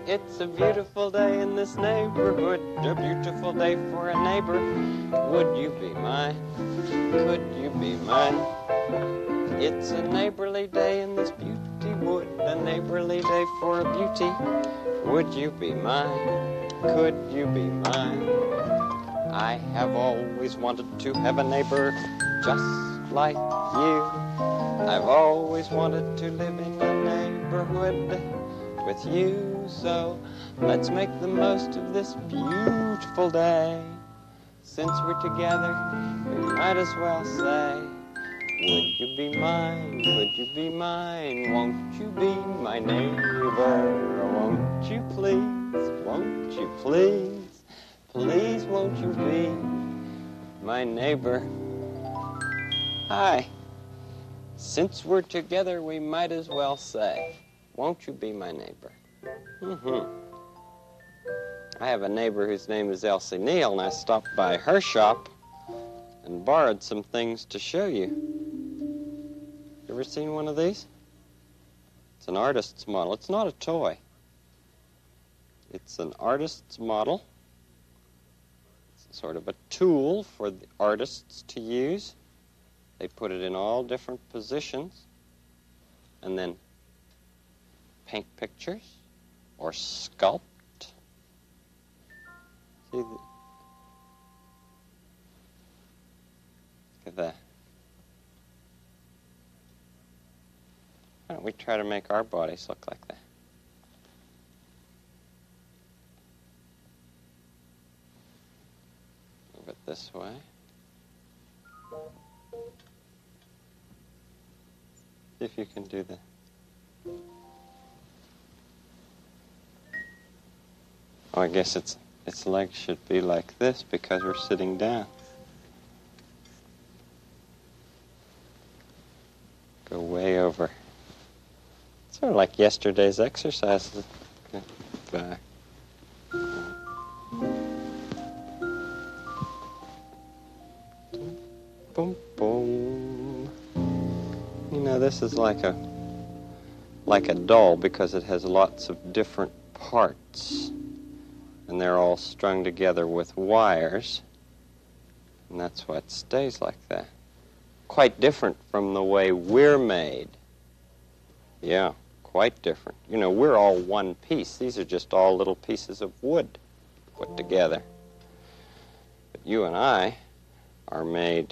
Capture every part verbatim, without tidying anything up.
It's a beautiful day in this neighborhood, a beautiful day for a neighbor. Would you be mine? Could you be mine? It's a neighborly day in this beauty wood, a neighborly day for a beauty. Would you be mine? Could you be mine? I have always wanted to have a neighbor just like you. I've always wanted to live in a neighborhood with you, so let's make the most of this beautiful day. Since we're together, we might as well say, would you be mine? Could you be mine? Won't you be my neighbor? Won't you please? Won't you please? Please won't you be my neighbor? Hi. Since we're together, we might as well say, won't you be my neighbor? Mm-hmm. I have a neighbor whose name is Elsie Neal, and I stopped by her shop and borrowed some things to show you. You ever seen one of these? It's an artist's model. It's not a toy. It's an artist's model. It's sort of a tool for the artists to use. They put it in all different positions and then paint pictures or sculpt. See the, look at that. Why don't we try to make our bodies look like that? Move it this way. See if you can do that. Oh, I guess its its legs should be like this because we're sitting down. Go way over. Sort of like yesterday's exercises. Okay. Back. Boom, boom. You know, this is like a like a doll because it has lots of different parts. And they're all strung together with wires. And that's why it stays like that. Quite different from the way we're made. Yeah, quite different. You know, we're all one piece. These are just all little pieces of wood put together. But you and I are made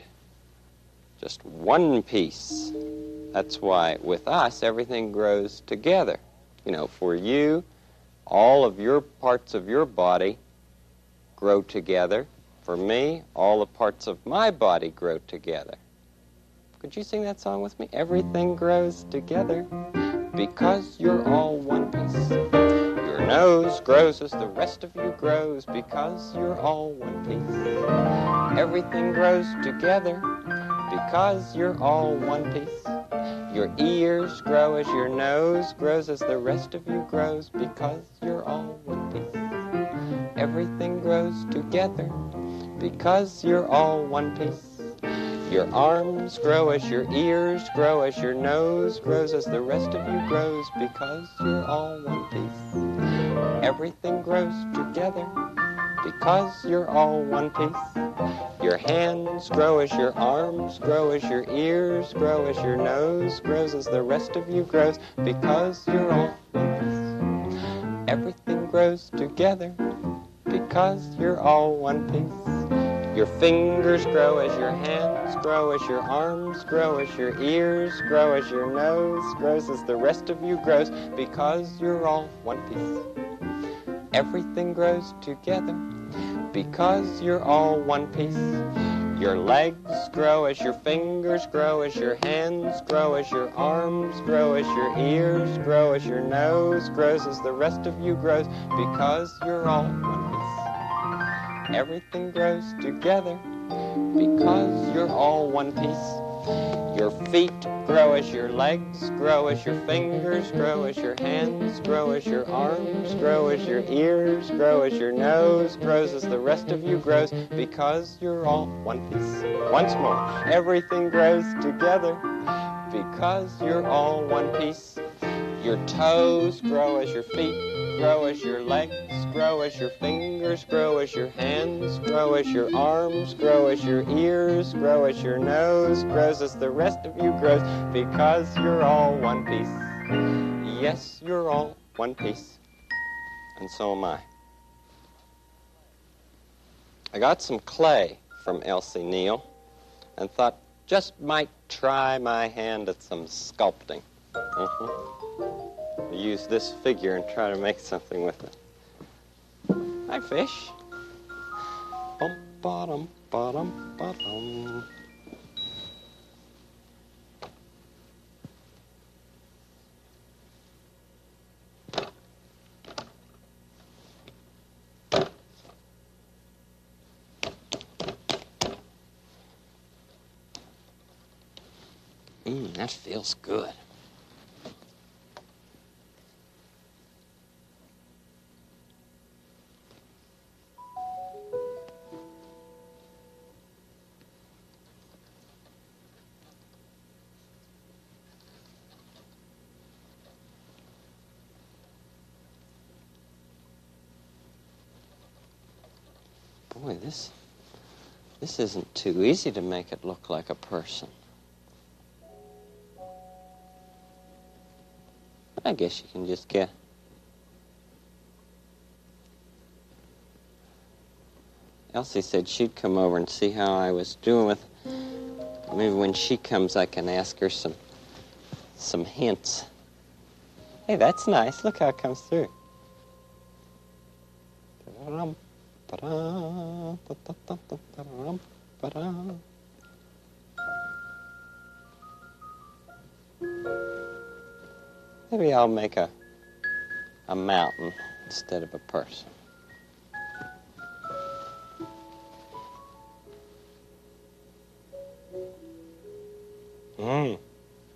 just one piece. That's why with us, everything grows together. You know, for you, all of your parts of your body grow together. For me, all the parts of my body grow together. Could you sing that song with me? Everything grows together because you're all one piece. Your nose grows as the rest of you grows because you're all one piece. Everything grows together because you're all one piece. Your ears grow as your nose grows as the rest of you grows because you're all one piece. Everything grows together because you're all one piece. Your arms grow as your ears grow as your nose grows as the rest of you grows because you're all one piece. Everything grows together because you're all one piece. Your hands grow as your arms grow as your ears grow as your nose grows as the rest of you grows because you're all one piece. Everything grows together because you're all one piece. Your fingers grow as your hands grow as your arms grow as your ears grow as your nose grows as the rest of you grows because you're all one piece. Everything grows together because you're all one piece. Your legs grow as your fingers grow as your hands grow as your arms grow as your ears grow as your nose grows as the rest of you grows because you're all one piece. Everything grows together because you're all one piece. Your feet grow as your legs grow as your fingers grow as your hands grow as your arms grow as your ears grow as your nose grows as the rest of you grows because you're all one piece. Once more, everything grows together because you're all one piece. Your toes grow as your feet grow, as your legs grow, as your fingers grow, as your hands grow, as your arms grow, as your ears grow, as your nose grows, as the rest of you grows, because you're all one piece. Yes, you're all one piece. And so am I. I got some clay from Elsie Neal and thought just might try my hand at some sculpting. Mm-hmm. Use this figure and try to make something with it. Hi, fish. Bum, bottom, bottom, bottom. Mmm, that feels good. Boy, this, this isn't too easy to make it look like a person. I guess you can just get... Elsie said she'd come over and see how I was doing with... Maybe when she comes, I can ask her some, some hints. Hey, that's nice. Look how it comes through. Maybe I'll make a, a mountain instead of a person. Mmm.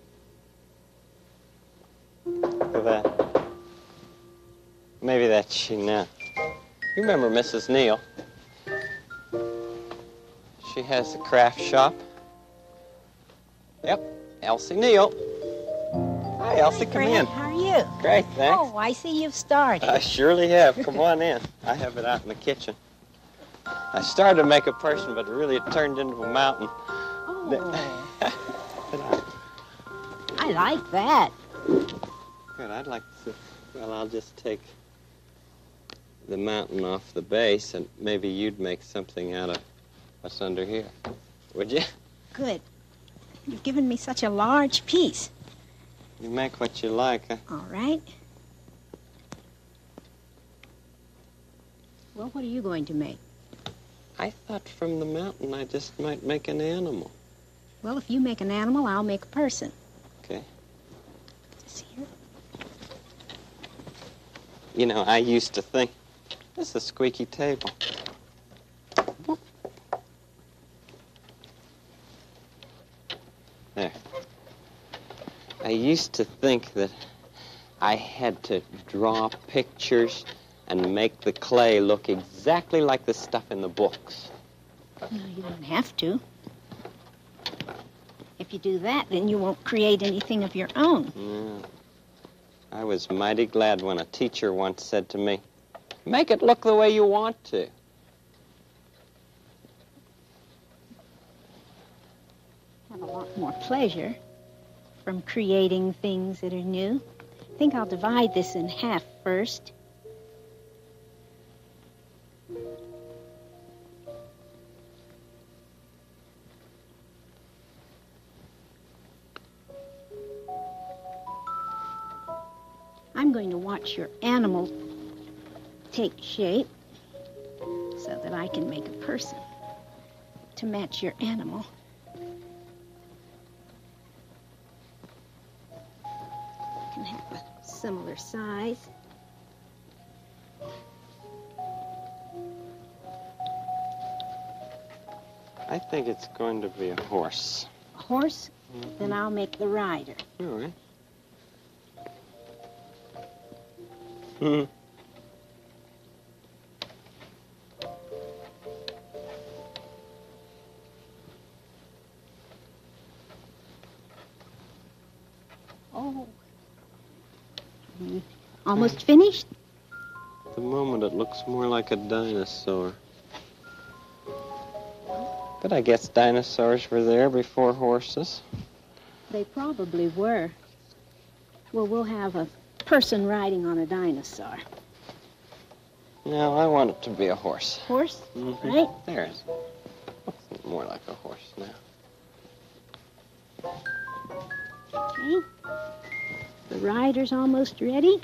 Look at that. Maybe that's she now. You remember Missus Neal? She has a craft shop. Yep, Elsie Neal. Hi, Elsie, come Fred, in. How are you? Great, thanks. Oh, I see you've started. I surely have. Come on in. I have it out in the kitchen. I started to make a person, but really it turned into a mountain. Oh. I like that. Good, I'd like to... Well, I'll just take the mountain off the base, and maybe you'd make something out of what's under here. Would you? Good. You've given me such a large piece. You make what you like, huh? All right. Well, what are you going to make? I thought from the mountain I just might make an animal. Well, if you make an animal, I'll make a person. Okay. This here? You know, I used to think, this is a squeaky table. There. I used to think that I had to draw pictures and make the clay look exactly like the stuff in the books. No, you don't have to. If you do that, then you won't create anything of your own. Yeah. I was mighty glad when a teacher once said to me, make it look the way you want to. Have a lot more pleasure from creating things that are new. I think I'll divide this in half first. I'm going to watch your animal take shape so that I can make a person to match your animal. Can have a similar size. I think it's going to be a horse. A horse? Mm-hmm. Then I'll make the rider. All right. Hmm. Oh, Almost finished? At the moment, it looks more like a dinosaur. But I guess dinosaurs were there before horses. They probably were. Well, we'll have a person riding on a dinosaur. No, I want it to be a horse. Horse? Mm-hmm. Right? There's. Looks more like a horse now. Okay. The rider's almost ready.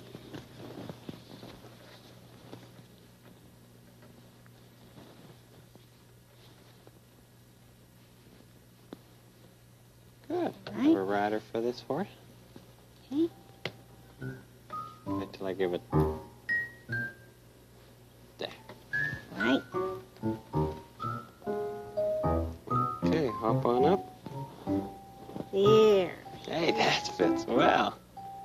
Good. Right. Have a rider for this horse. Okay. Wait till I give it. There. Right. Okay, hop on up. There. Hey, that fits well.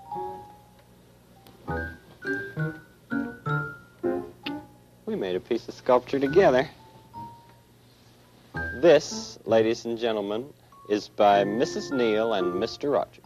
We made a piece of sculpture together. This, ladies and gentlemen, is by Missus Neal and Mister Rogers.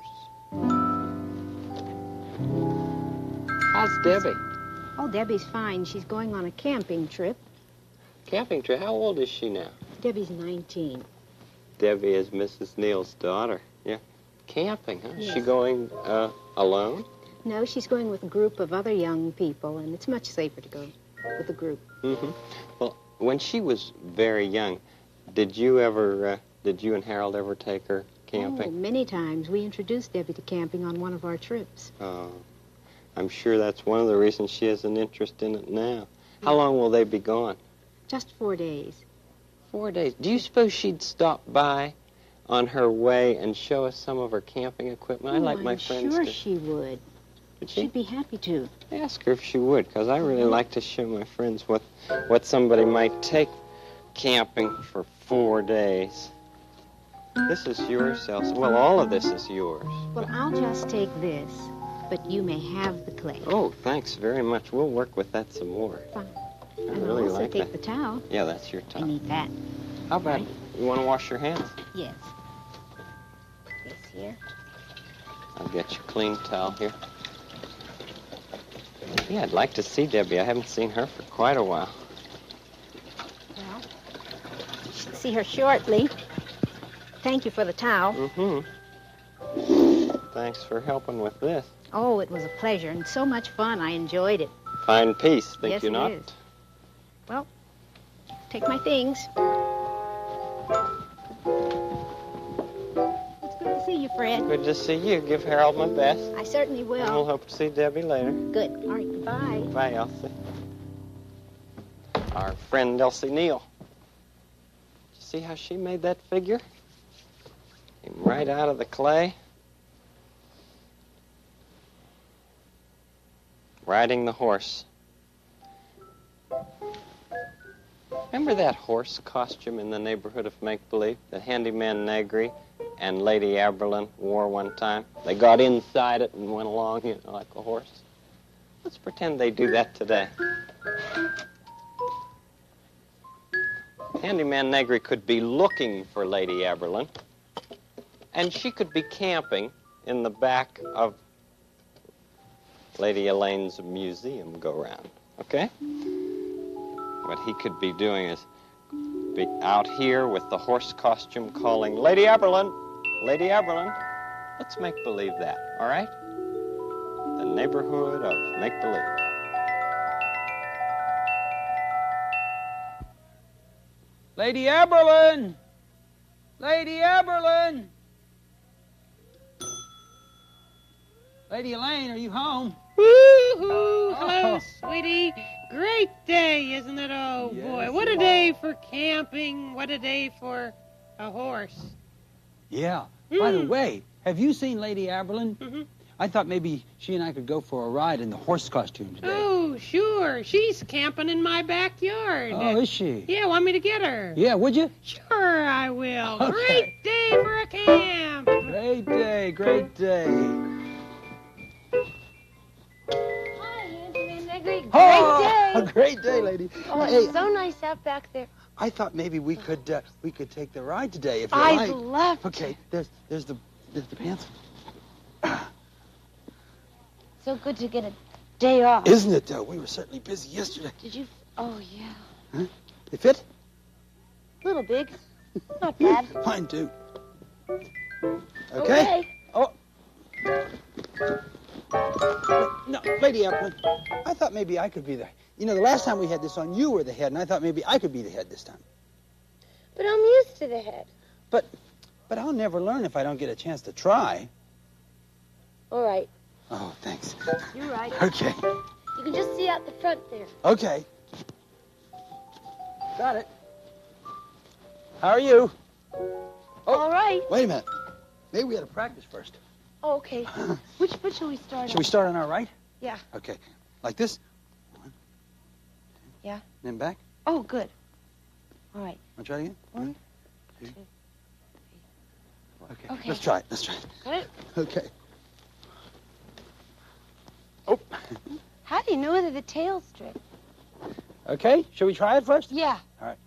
How's Debbie? Oh, Debbie's fine. She's going on a camping trip. Camping trip? How old is she now? Debbie's nineteen. Debbie is Missus Neal's daughter. Yeah. Camping, huh? Is she Yes. going uh, alone? No, she's going with a group of other young people, and it's much safer to go with a group. Mm-hmm. Well, when she was very young, did you ever, uh, did you and Harold ever take her Oh, camping? many times. We introduced Debbie to camping on one of our trips. Oh, I'm sure that's one of the reasons she has an interest in it now. How long will they be gone? Just four days. Four days. Do you suppose she'd stop by on her way and show us some of her camping equipment? I'd Oh, like my I'm friends sure to... she would. Would she? She'd be happy to. Ask her if she would, because I really like to show my friends what, what somebody might take camping for four days. This is yours, Elsie. Well, all of this is yours. Well, I'll just take this, but you may have the clay. Oh, thanks very much. We'll work with that some more. Fine. I And I'll really also like take that. the towel. Yeah, that's your I towel. need that. How about, Right. you want to wash your hands? Yes. This here. I'll get you a clean towel here. Yeah, I'd like to see Debbie. I haven't seen her for quite a while. Well, you should see her shortly. Thank you for the towel. Mm-hmm. Thanks for helping with this. Oh, it was a pleasure and so much fun. I enjoyed it. Fine piece, think Yes, you it not? is. Well, take my things. It's good to see you, Fred. Good to see you. Give Harold my best. I certainly And we'll will. hope to see Debbie later. Good. All right, goodbye. Bye, Elsie. Our friend Elsie Neal. See how she made that figure? Came right out of the clay. Riding the horse. Remember that horse costume in the neighborhood of Make-Believe that Handyman Negri and Lady Aberlin wore one time? They got inside it and went along, you know, like a horse. Let's pretend they do that today. Handyman Negri could be looking for Lady Aberlin, and she could be camping in the back of Lady Elaine's museum go-round, okay? What he could be doing is be out here with the horse costume calling, Lady Aberlin, Lady Aberlin. Let's make believe that, all right? The neighborhood of make-believe. Lady Aberlin! Lady Aberlin! Lady Elaine, are you home? Woo-hoo! Hello, Oh. sweetie. Great day, isn't it? Oh, Yes, boy. What a it day for camping. What a day for a horse. Yeah. By the Mm. way, have you seen Lady Aberlin? Mhm. I thought maybe she and I could go for a ride in the horse costume today. Oh, sure. She's camping in my backyard. Oh, is she? Yeah, want me to get her? Yeah, would you? Sure, I will. Okay. Great day for a camp. Great day, great day. Hi, Handyman Negri. Great Oh, day. a great day, lady. Oh, Hey, it's so nice out back there. I thought maybe we could uh, we could take the ride today if you I'd like. love to. Okay, there's there's the there's the pants. So good to get a day off. Isn't it, though? We were certainly busy yesterday. Did you... Oh, yeah. Huh? They fit? A little big. Not bad. Mine, too. Okay? Okay. Oh. No, Lady Evelyn, I thought maybe I could be the... You know, the last time we had this on, you were the head, and I thought maybe I could be the head this time. But I'm used to the head. But, but I'll never learn if I don't get a chance to try. All right. Oh, thanks. You're right. Okay. You can just see out the front there. Okay. Got it. How are you? Oh, All right. wait a minute. Maybe we had to practice first. Oh, okay. Which foot shall we start Should on? we start on our right? Yeah. Okay. Like this? One, two, Yeah. then back? Oh, good. All right. Want to try it again? One, two, two, three, four. Okay. Okay. Let's try it. Let's try it. Got it? Okay. Oh. How do you know whether the tail's straight? Okay. Shall we try it first? Yeah. All right.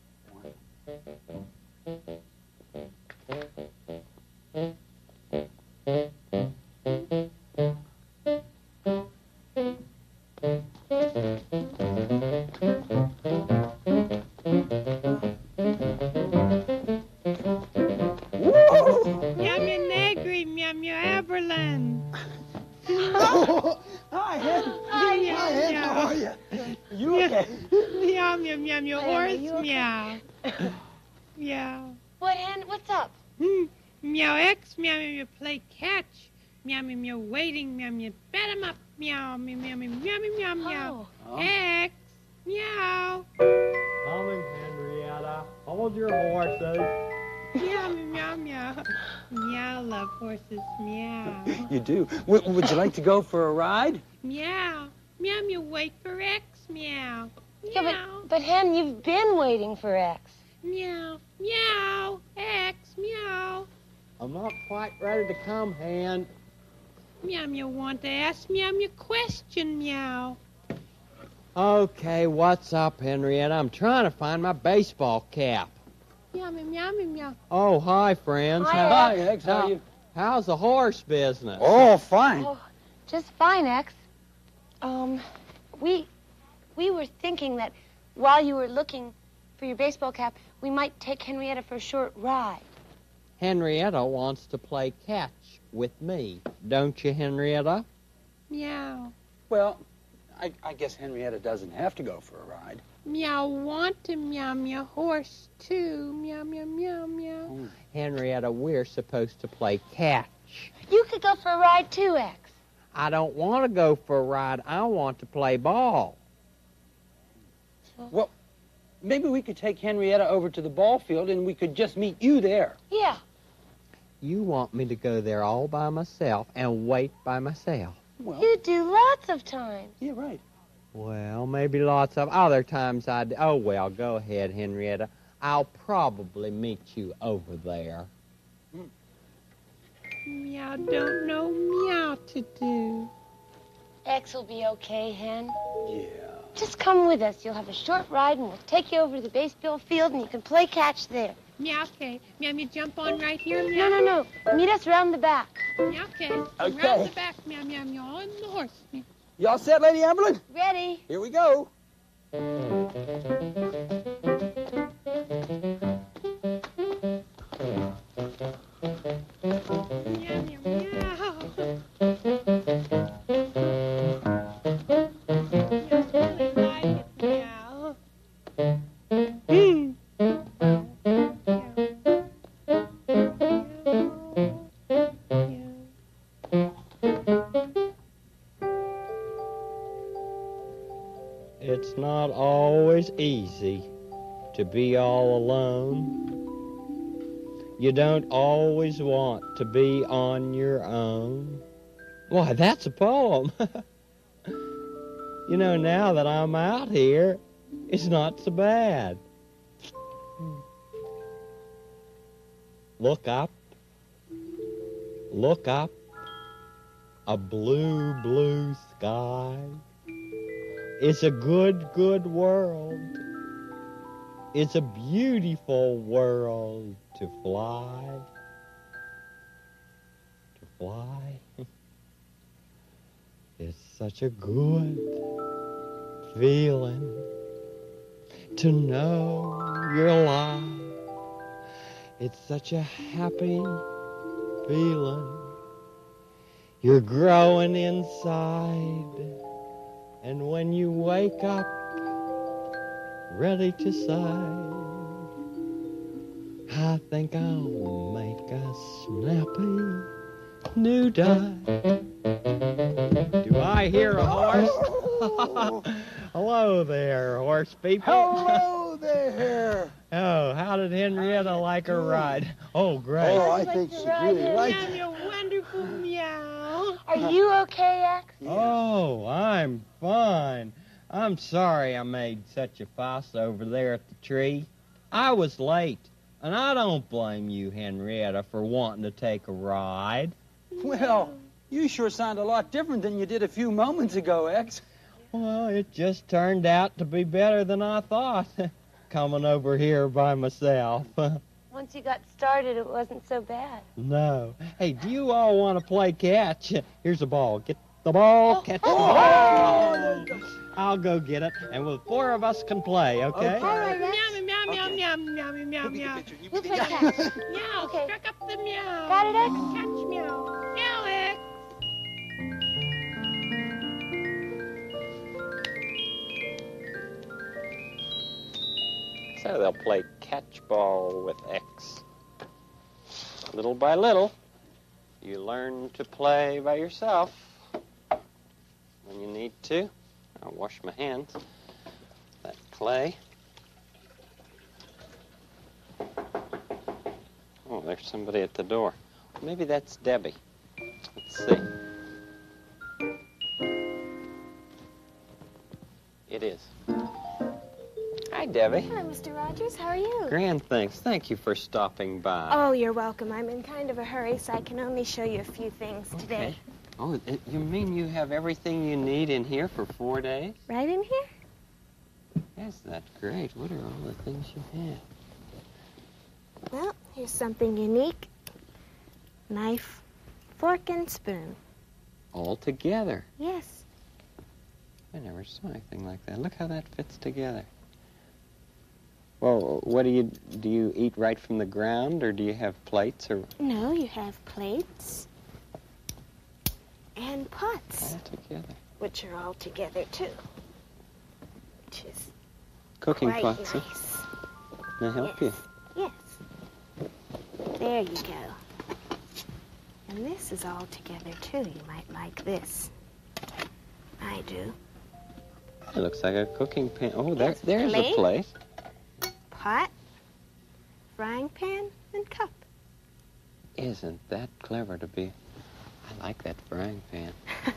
Meow meow negri, meow meow Aberlin. Oh, hi, Hen. Hi, Hi, Hen. How are you? You okay? Meow meow meow meow Hi, horse are you okay? meow. Meow. What, Hen? What's up? Hmm. Meow X meow meow meow play catch. Meow meow meow waiting meow meow bet 'em up meow meow meow meow meow meow meow meow. Oh. X meow. Coming, Henrietta. Hold your horses. Meow meow meow meow. Meow love horses meow. You do. W- would you like to go for a ride? Meow. Meow meow wait for X meow. Yeah, Meow. but, but Hen, you've been waiting for X. Meow. Meow. X meow. I'm not quite ready to come, Hen. Meow meow want to ask meow meow question meow. Okay, what's up, Henrietta? I'm trying to find my baseball cap. Meow meow meow meow meow. Oh, hi, friends. Hi, How- Hi, X. How How- are you? How's the horse business? Oh, fine. Oh, just fine, X. Um, we we were thinking that while you were looking for your baseball cap, we might take Henrietta for a short ride. Henrietta wants to play catch with me. Don't you, Henrietta? Meow. Well, I, I guess Henrietta doesn't have to go for a ride. Meow want to meow meow horse too. Meow meow meow meow. Henrietta, we're supposed to play catch. You could go for a ride too, X. I don't want to go for a ride. I want to play ball. Well, maybe we could take Henrietta over to the ball field and we could just meet you there. Yeah. You want me to go there all by myself and wait by myself. Well, You do lots of times. yeah, right. Well, maybe lots of other times I'd... Oh, well, go ahead, Henrietta. I'll probably meet you over there. Meow don't know meow to do. X will be okay, Hen. Yeah. Just come with us. You'll have a short ride, and we'll take you over to the baseball field, and you can play catch there. Meow okay. Meow meow jump on right here No, meow. no, no. Meet us round the back. Meow okay. Okay. Round the back meow meow meow on the horse. Meow. Y'all set, Lady Amberlin? Ready? Here we go. Meow meow meow. Meow really like it meow. Hmm. It's not always easy to be all alone. You don't always want to be on your own. Why, that's a poem. You know, now that I'm out here, it's not so bad. Look up. Look up. A blue, blue sky. It's a good, good world. It's a beautiful world to fly. To fly. It's such a good feeling to know you're alive. It's such a happy feeling. You're growing inside. And when you wake up, ready to sigh, I think I'll make a snappy new die. Do I hear a horse? Hello there, horse people. Hello there. Oh, how did Henrietta like her ride? Oh, great. Oh, I think she really liked Meow, it. meow, wonderful meow. Are you okay, X? Oh, I'm fine. I'm sorry I made such a fuss over there at the tree. I was late, and I don't blame you, Henrietta, for wanting to take a ride. Well, you sure sound a lot different than you did a few moments ago, X. Well, it just turned out to be better than I thought, coming over here by myself. Once you got started, it wasn't so bad. No. Hey, do you all want to play catch? Here's a ball. Get the ball, catch the ball. I'll go get it, and the four of us can play, okay? All right, X. Meow, meow, Okay. meow, meow, meow, meow, We'll be the meow. pitcher. You We'll be play the- catch. Meow, Okay. struck up the meow. Got it, X? Catch meow. Meow, X. So they'll play catch ball with X. Little by little, you learn to play by yourself. When you need to, I'll wash my hands. That clay. Oh, there's somebody at the door. Maybe that's Debbie. Let's see. It is. Hi, Debbie. Hello, Mister Rogers. How are you? Grand, thanks. Thank you for stopping by. Oh, you're welcome. I'm in kind of a hurry, so I can only show you a few things today. Okay. Oh, it, you mean you have everything you need in here for four days? Right in here? Yes, that's great. What are all the things you have? Well, here's something unique. Knife, fork, and spoon. All together. Yes. I never saw anything like that. Look how that fits together. Well, what do you do? You eat right from the ground, or do you have plates, or No, you have plates and pots, all together? which are all together, too. Which is Cooking quite pots. huh? nice. Can I help yes. you? Yes. There you go. And this is all together, too. You might like this. I do. It looks like a cooking pan. Oh, there, Yes, there's plate. a plate. Pot, frying pan, and cup. Isn't that clever to be? I like that frying pan.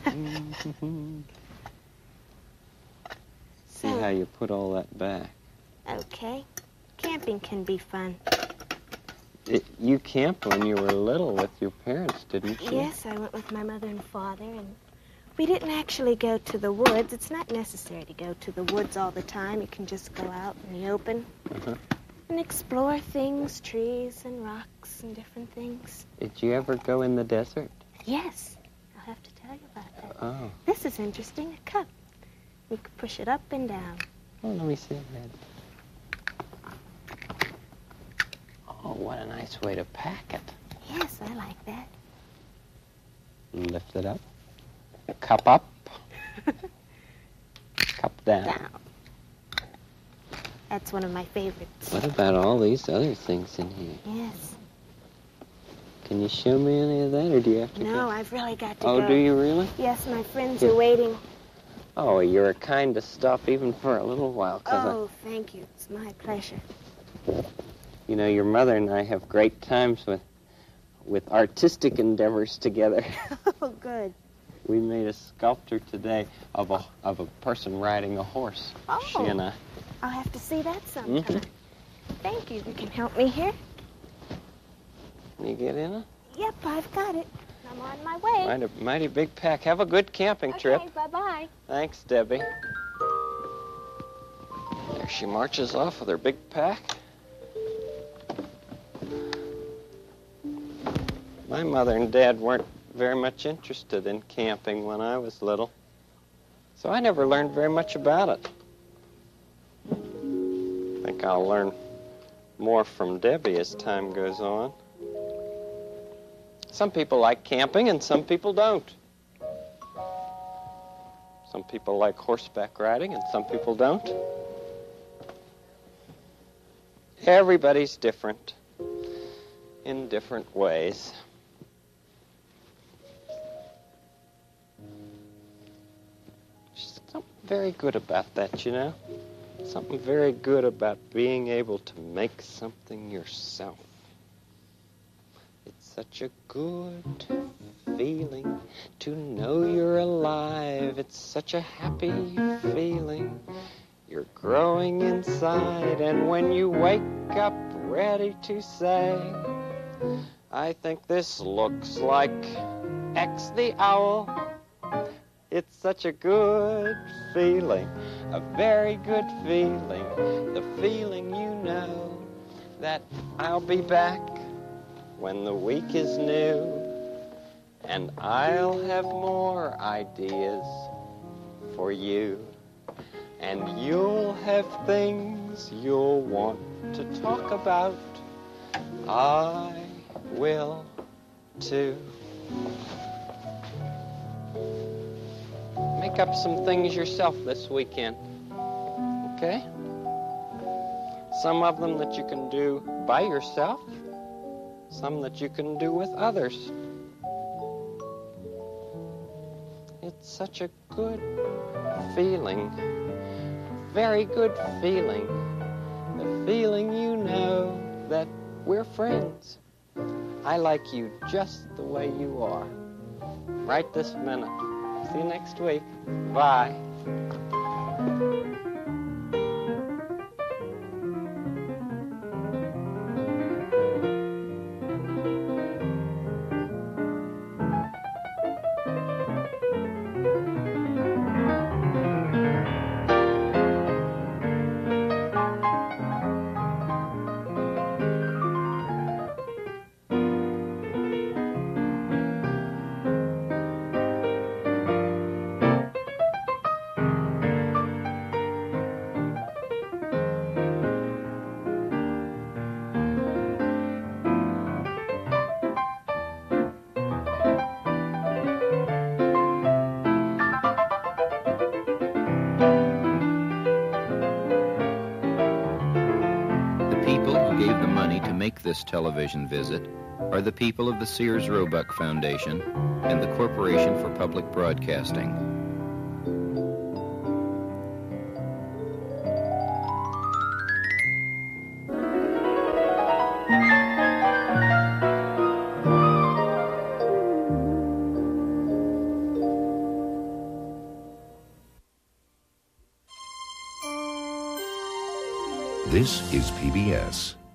See So- how you put all that back. Okay. Camping can be fun. It, you camped when you were little with your parents, didn't you? Yes, I went with my mother and father, and we didn't actually go to the woods. It's not necessary to go to the woods all the time. You can just go out in the open Uh-huh. and explore things, trees and rocks and different things. Did you ever go in the desert? Yes, I'll have to tell you about that. Oh. This is interesting, a cup. We could push it up and down. Oh, let me see that. Oh, what a nice way to pack it. Yes, I like that. Lift it up. Cup up. Cup down. Down. That's one of my favorites. What about all these other things in here? Yes. Can you show me any of that, or do you have to No, go? I've really got to Oh, go. do you really? Yes, my friends are waiting. Oh, you're a kind to stop even for a little while. 'Cause I- Oh, thank you. It's my pleasure. You know, your mother and I have great times with with artistic endeavors together. Oh, good. We made a sculpture today of a of a person riding a horse. Oh. She and I. I'll have to see that sometime. Mhm. Thank you. You can help me here? Can you get in it? Yep, I've got it. I'm on my way. Mighty, mighty big pack. Have a good camping trip. Okay, bye-bye. Thanks, Debbie. There she marches off with her big pack. My mother and Dad weren't very much interested in camping when I was little. So I never learned very much about it. I think I'll learn more from Debbie as time goes on. Some people like camping and some people don't. Some people like horseback riding and some people don't. Everybody's different in different ways. There's something very good about that, you know? Something very good about being able to make something yourself. It's such a good feeling to know you're alive. It's such a happy feeling. You're growing inside, and when you wake up ready to say, I think this looks like X the owl. It's such a good feeling, a very good feeling, the feeling you know that I'll be back when the week is new, and I'll have more ideas for you, and you'll have things you'll want to talk about. I will too. Make up some things yourself this weekend, okay? Some of them that you can do by yourself, some that you can do with others. It's such a good feeling, very good feeling, the feeling you know that we're friends. I like you just the way you are, right this minute. See you next week. Bye. This television visit are the people of the Sears Roebuck Foundation and the Corporation for Public Broadcasting. This is P B S.